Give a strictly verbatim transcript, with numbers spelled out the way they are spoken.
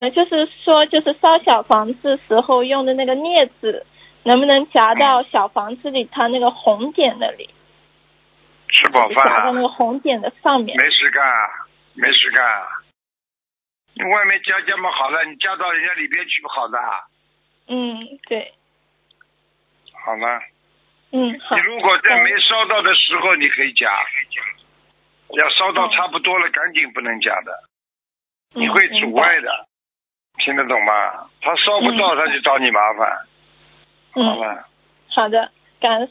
就是说，就是烧小房子时候用的那个镊子，能不能夹到小房子里它那个红点那里？ 吃饱饭夹到那了？ 个红点的上面。 没事干啊，没事干啊。你外面夹夹嘛好了，你夹到人家里边去不好的。 嗯，对。 好了。 嗯，好。 你如果在没烧到的时候，你可以夹。要烧到差不多了，赶紧不能夹的，你会阻碍的，听得懂吗？他烧不到，他就找你麻烦。好了。 好的，感恩。